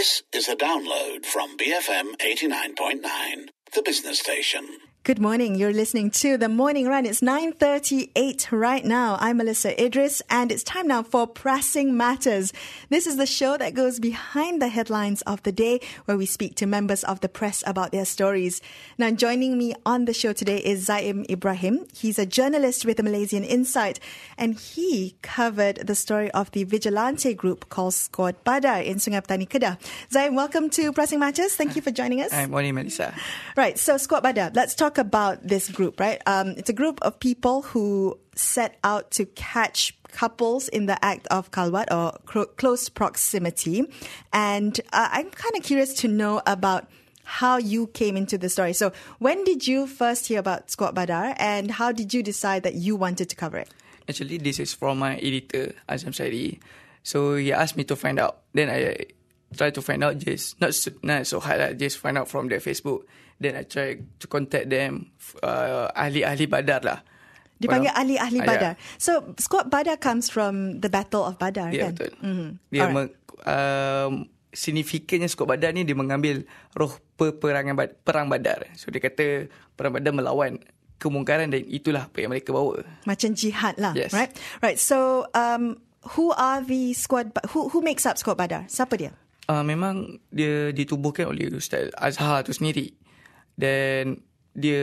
This is a download from BFM 89.9, the business station. Good morning. You're listening to The Morning Run. It's 9:38 right now. I'm Melissa Idris, and it's time now for Pressing Matters. This is the show that goes behind the headlines of the day, where we speak to members of the press about their stories. Now, joining me on the show today is Zaim Ibrahim. He's a journalist with the Malaysian Insight, and he covered the story of the vigilante group called Squad Badar in Sungai Petani, Kedah. Zaim, welcome to Pressing Matters. Thank you for joining us. Hi, morning, Melissa. Right, so Squad Badar, let's talk about this group, right? It's a group of people who set out to catch couples in the act of khalwat or close proximity. And I'm kind of curious to know about how you came into the story. So when did you first hear about Squad Badar, and how did you decide that you wanted to cover it? Actually, this is from my editor, Azam Sairi. So he asked me to find out. Then I tried to find out, just not so hard, just find out from their Facebook. Then I tried to contact them, ahli-ahli Badar lah. Dipanggil ahli-ahli Badar. So Squad Badar comes from the Battle of Badar, kan? Betul. Mm-hmm. Dia signifikannya Squad Badar ni, dia mengambil roh perang Badar. So dia kata perang Badar melawan kemungkaran, dan itulah apa yang mereka bawa. Macam jihad lah, yes. Right? Right. So who are the Squad? Who makes up Squad Badar? Siapa dia? Memang dia ditubuhkan oleh Ustaz Azhar tu sendiri. Dan dia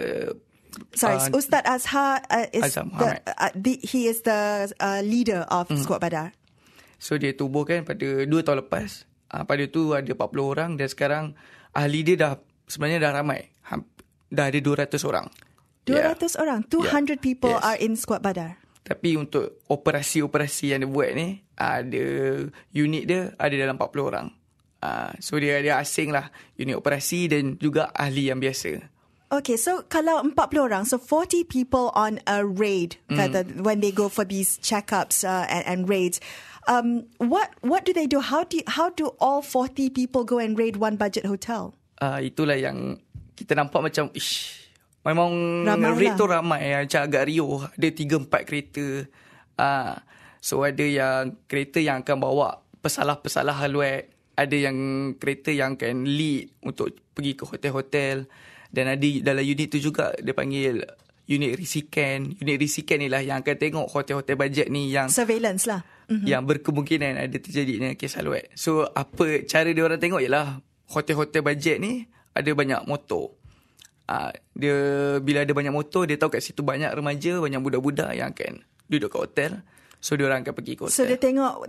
Ustaz Azhar is he is the leader of Squad Badar. So dia tubuhkan pada 2 tahun lepas. Pada tu ada 40 orang, dan sekarang ahli dia sebenarnya dah ramai. Dah ada 200 orang. 200 orang? 200 people yes. are in Squad Badar. Tapi untuk operasi-operasi yang dia buat ni, ada unit dia ada dalam 40 orang. So dia asing lah, unit operasi dan juga ahli yang biasa. Okay, so kalau 40 orang, so 40 people on a raid, when they go for these checkups and raids, what do they do? How do all 40 people go and raid one budget hotel? Itulah yang kita nampak macam memang raid tu ramai, macam agak riuh. Ada 3-4 kereta. So ada yang kereta yang akan bawa pesalah-pesalah halwat. Ada yang kereta yang akan lead untuk pergi ke hotel-hotel. Dan ada dalam unit tu juga dia panggil unit risikan. Unit risikan ni lah yang akan tengok hotel-hotel bajet ni yang surveillance lah. Yang berkemungkinan ada terjadinya kes halwat. So apa cara dia orang tengok ialah hotel-hotel bajet ni ada banyak motor. Dia bila ada banyak motor, dia tahu kat situ banyak remaja, banyak budak-budak yang akan duduk kat hotel. So dia orang akan pergi ke hotel. So they tengok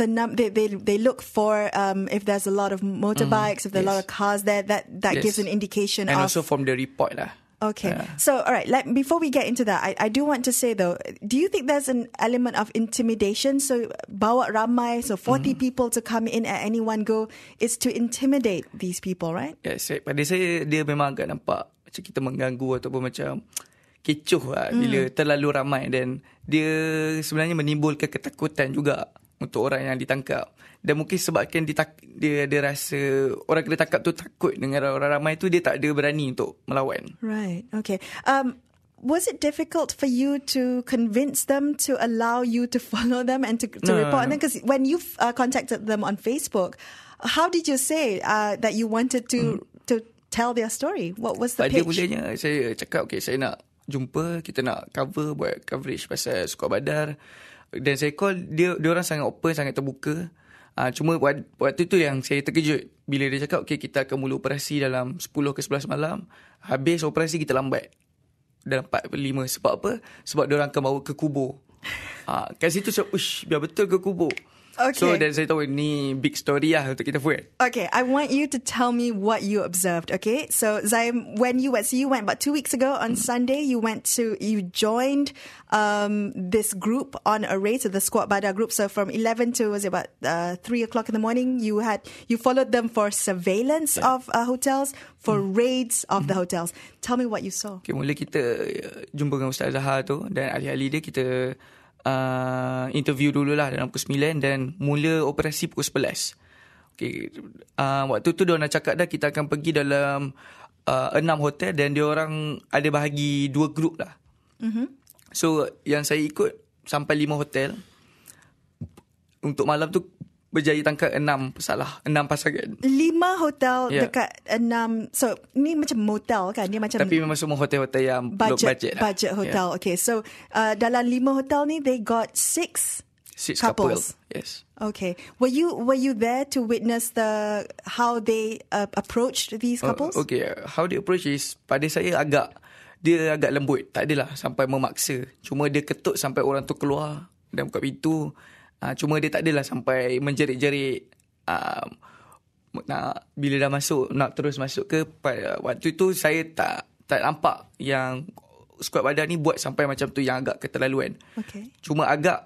they look for if there's a lot of motorbikes, if there's a lot of cars there, that yes. gives an indication and of. And also from the report lah. Okay. So, all right, before we get into that, I do want to say though, do you think there's an element of intimidation? So, bawa ramai, so 40 people to come in at any one go is to intimidate these people, right? Yes, pada saya dia memang agak nampak macam kita mengganggu ataupun macam kecoh lah bila terlalu ramai, dan dia sebenarnya menimbulkan ketakutan juga untuk orang yang ditangkap. Dan mungkin sebabkan dia rasa orang kena tangkap tu takut dengan orang ramai tu, dia tak ada berani untuk melawan. Right, okay. Was it difficult for you to convince them to allow you to follow them and to report them? Because when you contacted them on Facebook, how did you say that you wanted to tell their story? What was the pitch? Pada mulanya saya cakap, okay, saya nak jumpa, kita nak buat coverage pasal Squad Badar. Dan saya call dia orang sangat open, sangat terbuka. Cuma waktu tu yang saya terkejut bila dia cakap, okay, kita akan mula operasi dalam 10 ke 11 malam. Habis operasi kita lambat dalam 4-5. Sebab apa? Sebab dia orang akan bawa ke kubur. Kat situ saya, biar betul ke kubur. Okay. So dan saya tahu ni big story lah untuk kita buat. Okay, I want you to tell me what you observed. Okay, so Zaim, when you went about 2 weeks ago on Sunday, you joined this group on a raid, so the Squad Badar group. So from 11 to was it about 3 o'clock in the morning, you followed them for surveillance of hotels, for raids of the hotels. Tell me what you saw. Okay, mula kita jumpa dengan Ustaz Zahar tu dan ahli-ahli dia, kita interview dululah dalam pukul 9 dan mula operasi pukul 11. Okay. Waktu tu dia nak cakap dah kita akan pergi dalam 6 hotel dan dia orang ada bahagi 2 grup lah. So yang saya ikut sampai 5 hotel. Untuk malam tu berjaya tangkap 6 pasangan. 5 hotel dekat 6. So ni macam motel kan? Dia macam Tapi memang semua hotel-hotel yang budget hotel. Okay, so dalam 5 hotel ni they got 6 couples. Yes. Okay. Were you there to witness how they approached these couples? Okay. How they approach is, pada saya dia agak lembut. Tak adalah sampai memaksa. Cuma dia ketuk sampai orang tu keluar dan buka pintu. Cuma dia tak adalah sampai menjerit-jerit. Bila dah masuk, nak terus masuk ke. Waktu itu saya tak nampak yang skuad badan ni buat sampai macam tu, yang agak keterlaluan. Okay. Cuma agak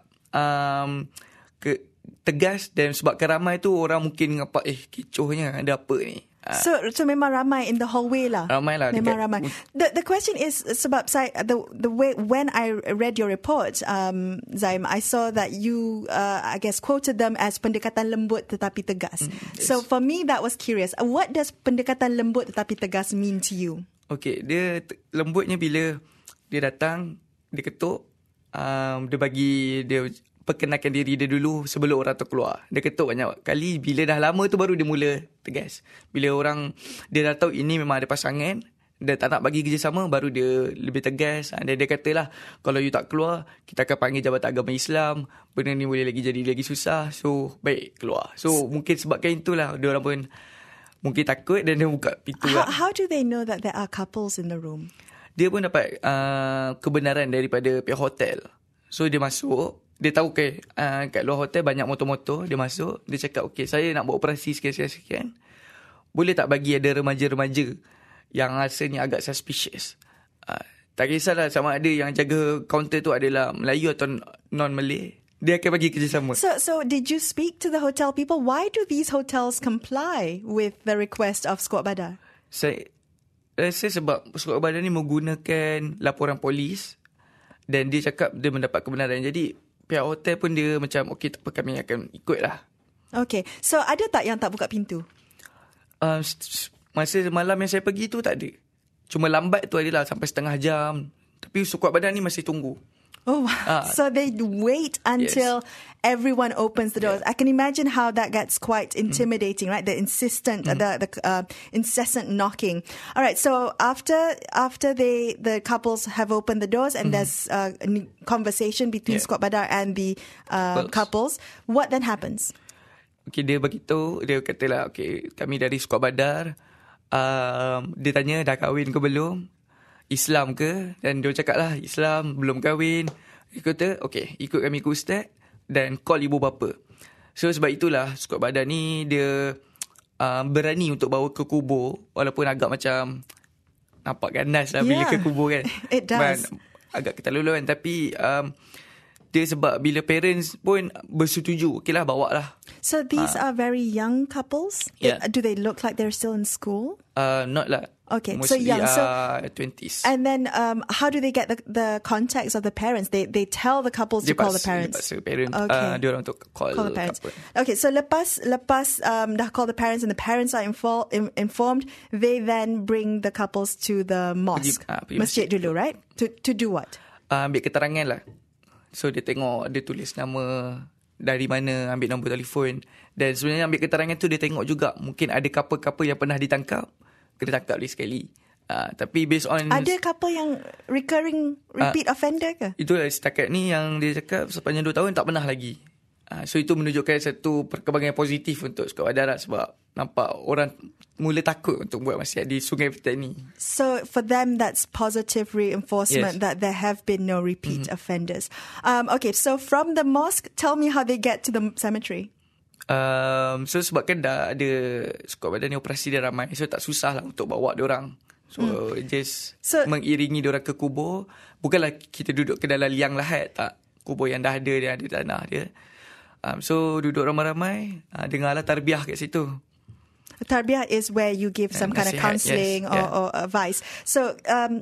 tegas, dan sebabkan ramai tu orang mungkin nampak kecohnya, ada apa ni. So memang ramai in the hallway lah. Ramai lah. Memang ramai. The question is, sebab saya the way when I read your report, Zaim, I saw that you I guess quoted them as pendekatan lembut tetapi tegas. Yes. So for me that was curious. What does pendekatan lembut tetapi tegas mean to you? Okay, dia lembutnya bila dia datang, dia ketuk, dia bagi dia perkenalkan diri dia dulu sebelum orang tu keluar. Dia ketuk banyak kali. Bila dah lama tu baru dia mula tegas. Bila orang dia dah tahu ini memang ada pasangan, dia tak nak bagi kerjasama, baru dia lebih tegas. Dia katalah, kalau you tak keluar, kita akan panggil Jabatan Agama Islam. Benda ni boleh jadi lagi susah. So baik keluar. So mungkin sebabkan itulah dia orang pun mungkin takut dan dia buka pintu. How do they know that there are couples in the room? Dia pun dapat kebenaran daripada pihak hotel. So dia masuk. Dia tahu kat luar hotel banyak motor-motor. Dia masuk. Dia cakap, okay, saya nak buat operasi sekian-sekian. Boleh tak bagi ada remaja-remaja yang rasanya agak suspicious? Tak kisahlah sama ada yang jaga kaunter tu adalah Melayu atau non-Malay. Dia akan bagi kerjasama. So did you speak to the hotel people? Why do these hotels comply with the request of Skuad Badar? Saya rasa sebab Skuad Badar ni menggunakan laporan polis. Dan dia cakap dia mendapat kebenaran. Jadi pihak hotel pun dia macam, okay, tak apa, kami akan ikut lah. Okay, so ada tak yang tak buka pintu? Masa malam yang saya pergi tu tak ada. Cuma lambat tu adalah sampai setengah jam. Tapi skuad badan ni masih tunggu. Oh, wow. So they wait until everyone opens the doors. I can imagine how that gets quite intimidating, right? The insistent, the incessant knocking. All right. So after the couples have opened the doors and there's a conversation between Skuad Badar and the couples, what then happens? Okay, dia beritahu, dia katalah, okay, kami dari Skuad Badar. Dia tanya dah kahwin ke belum? Islam ke? Dan dia cakap lah, Islam, belum kahwin. Dia kata, okay, ikut kami ke ustaz dan call ibu bapa. So sebab itulah Skuad Badar ni dia berani untuk bawa ke kubur, walaupun agak macam nampak ganas lah bila ke kubur kan. It does. Agak keterlaluan, tapi dia sebab bila parents pun bersetuju, okay lah, bawa lah. So these are very young couples? Yeah. Do they look like they're still in school? Not lah. Okay, mostly, so young. So 20s. And then how do they get the contacts of the parents? They tell the couples to call the parents. Dia paksa parents. Okay. Dia orang untuk call the parents. Couple. Okay, so lepas dah call the parents and the parents are informed, they then bring the couples to the mosque, pergi masjid dulu, right? To do what? Ambil keterangan lah. So dia tengok, dia tulis nama, dari mana, ambil nombor telefon. Dan sebenarnya ambil keterangan tu dia tengok juga mungkin ada couple-couple yang pernah ditangkap, kena tangkap lagi sekali. Tapi based on... Ada couple yang repeat offender ke? Itulah setakat ni yang dia cakap sepanjang 2 tahun tak pernah lagi. So itu menunjukkan satu perkembangan positif untuk Skuad Badar sebab nampak orang mula takut untuk buat maksiat di Sungai Petani. So for them that's positive reinforcement that there have been no repeat offenders. Okay, so from the mosque, tell me how they get to the cemetery. So sebabkan dah ada Skuad Badar ni operasi dia ramai, so tak susah lah untuk bawa diorang. So just mengiringi diorang ke kubur. Bukanlah kita duduk ke dalam liang lahat, tak. Kubur yang dah ada, dia ada tanah dia. So duduk ramai-ramai, dengarlah tarbiyah kat situ. Tarbiyah is where you give some kind of counselling or advice. So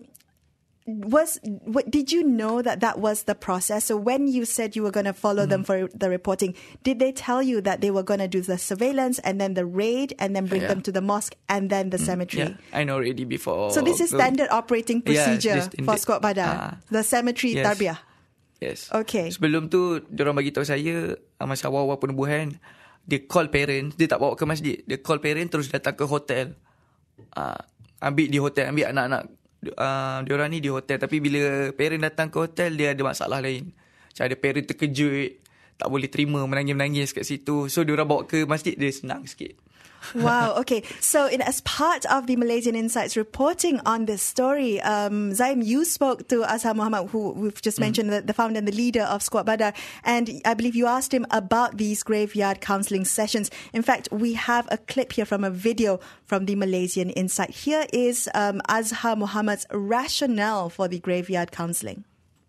did you know that was the process? So when you said you were going to follow them for the reporting, did they tell you that they were going to do the surveillance and then the raid and then bring them to the mosque and then the cemetery? Yeah, I know already before. So this is standard operating procedure for Skuad Badar, the cemetery tarbiyah. Yes. Okay. Sebelum tu diorang bagi tahu saya masa awal-awal penubuhan, dia call parent, dia tak bawa ke masjid, dia call parent terus datang ke hotel, ambil di hotel, ambil anak-anak diorang ni di hotel. Tapi bila parent datang ke hotel, dia ada masalah lain. Macam ada parent terkejut, tak boleh terima, menangis-menangis kat situ. So diorang bawa ke masjid, dia senang sikit. Wow. Okay. So, as part of the Malaysian Insights reporting on this story, Zaim, you spoke to Azhar Muhammad, who we've just mentioned, the founder and the leader of Squad Badar, and I believe you asked him about these graveyard counselling sessions. In fact, we have a clip here from a video from the Malaysian Insight. Here is Azhar Muhammad's rationale for the graveyard counselling.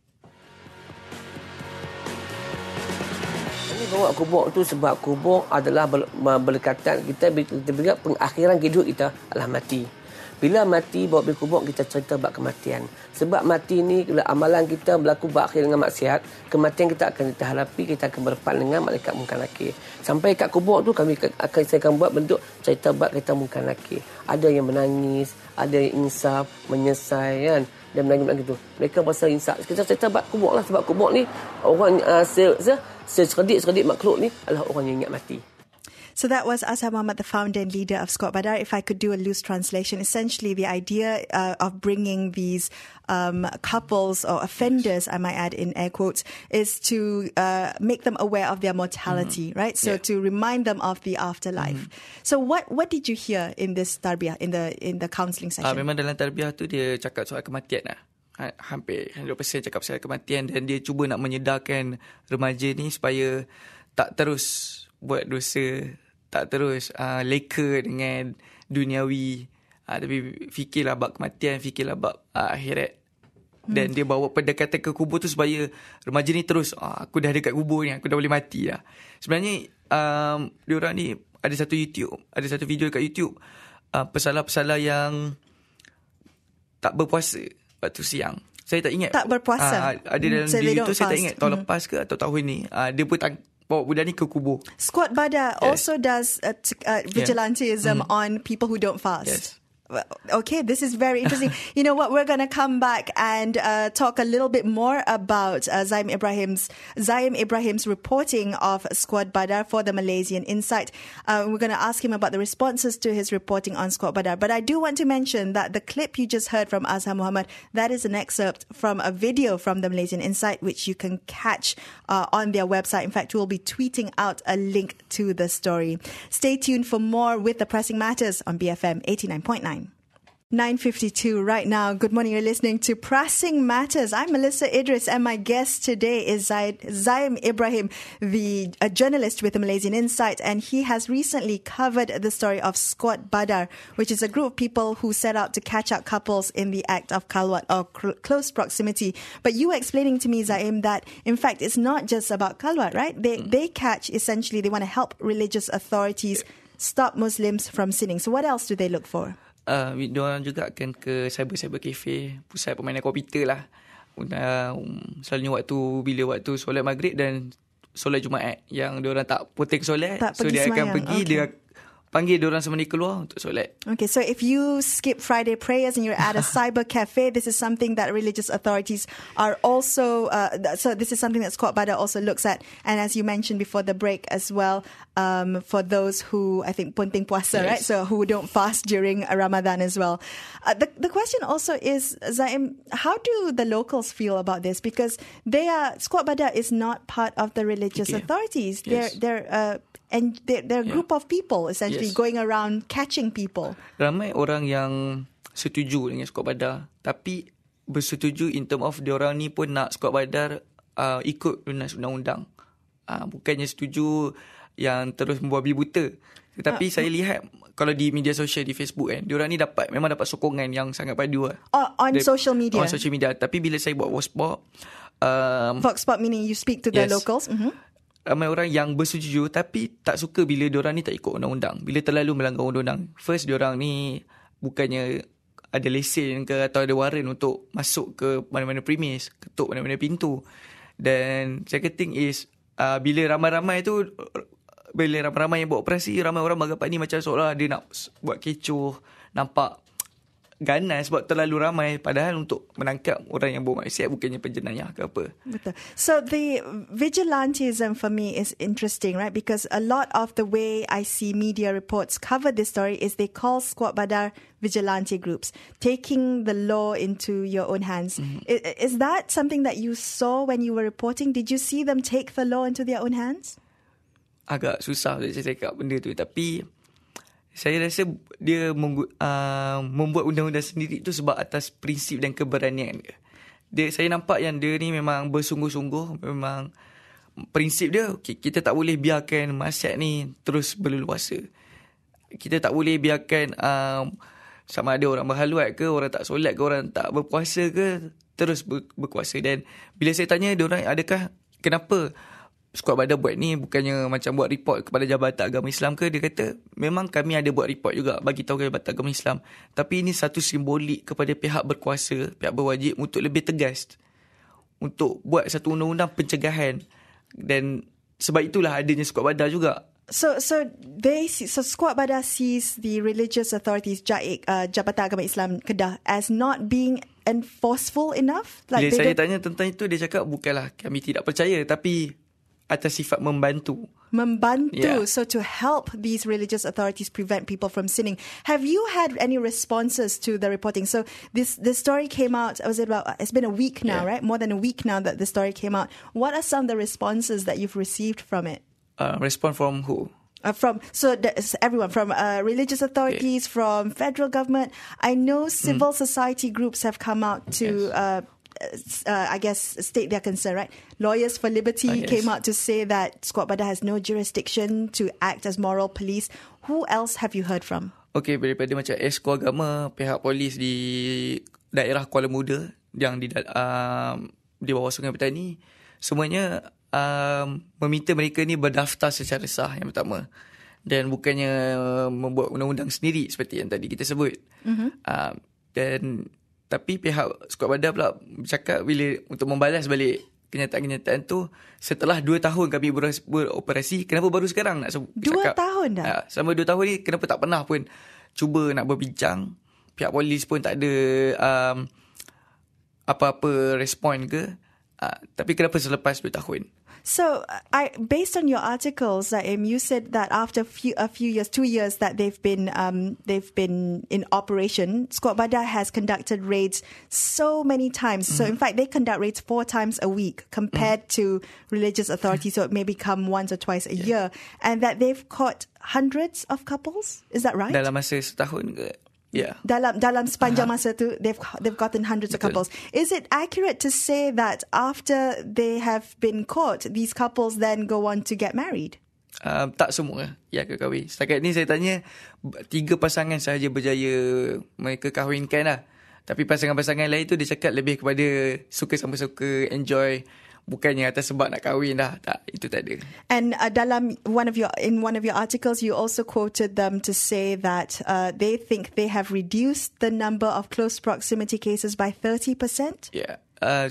Bawa kubur tu sebab kubur adalah berdekatan kita bila pengakhiran hidup kita adalah mati. Bila mati bawa pergi kubur, kita cerita bab kematian. Sebab mati ni bila amalan kita berlaku berakhir dengan maksiat, kematian kita akan kita hadapi, kita akan berdepan dengan malaikat Munkar Nakir. Sampai kat kubur tu saya akan buat bentuk cerita bab kita Munkar Nakir. Ada yang menangis, ada yang insaf, menyesal kan. Dan menangis gitu. Mereka berasa insaf. Kita cerita bab kubur lah, sebab kubur ni orang secerdik makhluk ni adalah orang yang ingat mati. So that was Azhar Muhammad, the founder and leader of Squad Badar. If I could do a loose translation, essentially the idea of bringing these couples or offenders, I might add in air quotes, is to make them aware of their mortality, right? So to remind them of the afterlife. So what did you hear in this tarbiyah, in the counselling session? Memang dalam tarbiyah tu dia cakap soal kematian lah. Hampir 100% cakap pasal kematian, dan dia cuba nak menyedarkan remaja ni supaya tak terus buat dosa, tak terus leka dengan duniawi, tapi fikirlah bab kematian, fikirlah bab akhirat. Dan dia bawa pendekatan ke kubur tu supaya remaja ni terus, aku dah dekat kubur ni, aku dah boleh mati dah. Sebenarnya diorang ni ada satu video dekat YouTube, pesalah-pesalah yang tak berpuasa waktu siang. Saya tak ingat. Tak berpuasa. Ada dalam video tu, saya tak ingat tahun lepas ke atau tahun ni. Dia pun bawa budak ni ke kubur. Squad Badar also does vigilantism on people who don't fast. Yes. Okay, this is very interesting. You know what? We're going to come back and talk a little bit more about Zaim Ibrahim's reporting of Squad Badar for the Malaysian Insight. We're going to ask him about the responses to his reporting on Squad Badar. But I do want to mention that the clip you just heard from Azhar Muhammad, that is an excerpt from a video from the Malaysian Insight, which you can catch on their website. In fact, we'll be tweeting out a link to the story. Stay tuned for more with The Pressing Matters on BFM 89.9. 9:52 right now. Good morning. You're listening to Pressing Matters. I'm Melissa Idris, and my guest today is Zaim Ibrahim, a journalist with the Malaysian Insight, and he has recently covered the story of Squad Badar, which is a group of people who set out to catch out couples in the act of khalwat or close proximity. But you were explaining to me, Zaim, that in fact it's not just about khalwat, right? They catch, essentially, they want to help religious authorities stop Muslims from sinning. So what else do they look for? Diorang juga akan ke cyber cafe, pusat permainan komputer lah. Selalunya bila waktu solat maghrib dan solat Jumaat, yang diorang tak potong solat, so dia akan pergi, dia panggil diorang semua ni keluar untuk solat. Okay, so if you skip Friday prayers and you're at a cyber cafe, this is something that religious authorities are also, so this is something that Squad Badar also looks at. And as you mentioned before the break as well, for those who, I think, punting puasa, right? So who don't fast during Ramadan as well. The question also is, Zaim, how do the locals feel about this? Because Squad Badar is not part of the religious authorities. They're a group of people essentially going around catching people. Ramai orang yang setuju dengan Squad Badar, tapi bersetuju in term of diorang ni pun nak Squad Badar ikut lunas undang-undang. Bukannya setuju yang terus membabi buta. Tetapi saya lihat kalau di media sosial, di Facebook kan, diorang ni memang dapat sokongan yang sangat padu lah. On social media. On social media. Tapi bila saya buat Vox Pop, Vox Pop meaning you speak to the locals. Ramai orang yang bersetuju tapi tak suka bila diorang ni tak ikut undang-undang, bila terlalu melanggar undang-undang. First, diorang ni bukannya ada lesen ke atau ada waran untuk masuk ke mana-mana premis, ketuk mana-mana pintu. Dan second thing is, bila ramai-ramai yang buat operasi, ramai orang menganggap ni macam seolah dia nak buat kecoh, nampak ganas sebab terlalu ramai, padahal untuk menangkap orang yang bermaksiat bukannya penjenayah ke apa. Betul. So the vigilantism for me is interesting, right? Because a lot of the way I see media reports cover this story is they call Squad Badar vigilante groups, taking the law into your own hands. Is that something that you saw when you were reporting? Did you see them take the law into their own hands? Agak susah untuk saya cakap benda tu, tapi saya rasa dia membuat undang-undang sendiri tu sebab atas prinsip dan keberanian dia. Saya nampak yang dia ni memang bersungguh-sungguh. Memang prinsip dia, okay, kita tak boleh biarkan maksiat ni terus berleluasa. Kita tak boleh biarkan sama ada orang berhaluat ke, orang tak solat ke, orang tak berpuasa ke, terus berkuasa. Dan bila saya tanya diorang, adakah kenapa Squad Badar buat ni, bukannya macam buat report kepada Jabatan Agama Islam ke? Dia kata memang kami ada buat report juga, bagi tahu ke Jabatan Agama Islam, tapi ini satu simbolik kepada pihak berkuasa, pihak berwajib untuk lebih tegas, untuk buat satu undang-undang pencegahan. Dan sebab itulah adanya Squad Badar juga. So Squad Badar sees the religious authorities, JAIC, Jabatan Agama Islam Kedah, as not being enforceful enough. Bila saya tanya tentang itu, dia cakap bukanlah kami tidak percaya, tapi atas sifat membantu. Yeah. So to help these religious authorities prevent people from sinning. Have you had any responses to the reporting? So this story came out, it's been a week now, right? More than a week now that the story came out. What are some of the responses that you've received from it? Response from who? That's everyone, from religious authorities, from federal government. I know civil society groups have come out to I guess state their concern, right? Lawyers for Liberty came out to say that Squad Badar has no jurisdiction to act as moral police. Who else have you heard from? Okay, daripada macam Esko Agama, pihak polis di daerah Kuala Muda yang di bawah Sungai Petani, semuanya meminta mereka ni berdaftar secara sah, yang pertama. Dan bukannya membuat undang-undang sendiri seperti yang tadi kita sebut. Tapi pihak Squad Badar pula bercakap bila untuk membalas balik kenyataan-kenyataan tu, setelah 2 tahun kami beroperasi, kenapa baru sekarang nak cakap? 2 tahun dah? Selama 2 tahun ni kenapa tak pernah pun cuba nak berbincang? Pihak polis pun tak ada apa-apa respon ke? Tapi kenapa selepas 2 tahun? So, based on your articles, you said that after a few years, 2 years that they've been in operation, Squad Badar has conducted raids so many times. So, in fact, they conduct raids 4 times a week compared to religious authorities. So, it may become once or twice a year, and that they've caught hundreds of couples. Is that right? Dalam masa setahun ke? Yeah. Dalam sepanjang masa tu, they've gotten hundreds of couples. Is it accurate to say that after they have been caught, these couples then go on to get married? Tak semua yang kahwin. Setakat ni saya tanya 3 pasangan sahaja berjaya mereka kahwinkan lah. Tapi pasangan-pasangan lain tu dia cakap lebih kepada suka sama suka, enjoy, bukannya atas sebab nak kahwin dah. Tak, itu tak ada. And in one of your articles, you also quoted them to say that they think they have reduced the number of close proximity cases by 30%. Yeah,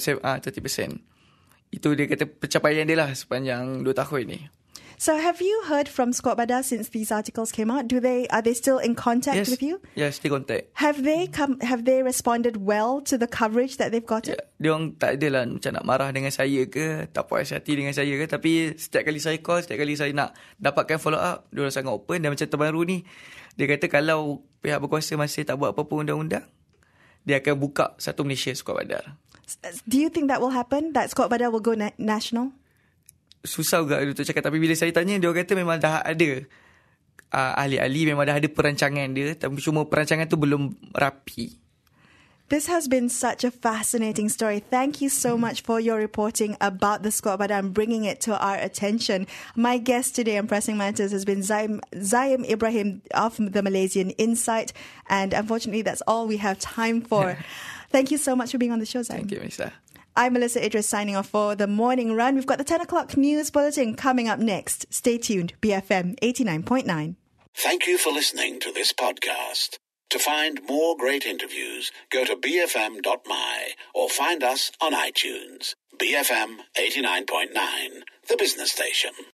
30%. Itu dia kata pencapaian dia lah sepanjang 2 tahun ni. So have you heard from Squad Badar since these articles came out? Are they still in contact with you? Yes, still contact. Have they responded well to the coverage that they've gotten? Dia orang tak adalah macam nak marah dengan saya ke, tak puas hati dengan saya ke, tapi setiap kali saya call, setiap kali saya nak dapatkan follow up, dia orang sangat open. Dan macam terbaru ni, dia kata kalau pihak berkuasa masih tak buat apa-apa undang-undang, dia akan buka satu Malaysia Squad Badar. Do you think that will happen? That Squad Badar will go national? Susah juga untuk cakap. Tapi bila saya tanya, dia kata memang dah ada ahli-ahli, memang dah ada perancangan dia, tapi cuma perancangan tu belum rapi. This has been such a fascinating story. Thank you so much for your reporting about the Squad Badar and bringing it to our attention. My guest today on Pressing Matters has been Zaim Ibrahim of the Malaysian Insight, and unfortunately that's all we have time for. Thank you so much for being on the show, Zaim. Thank you, Melissa. I'm Melissa Idris signing off for the morning run. We've got the 10 o'clock news bulletin coming up next. Stay tuned. BFM 89.9. Thank you for listening to this podcast. To find more great interviews, go to bfm.my or find us on iTunes. BFM 89.9, the business station.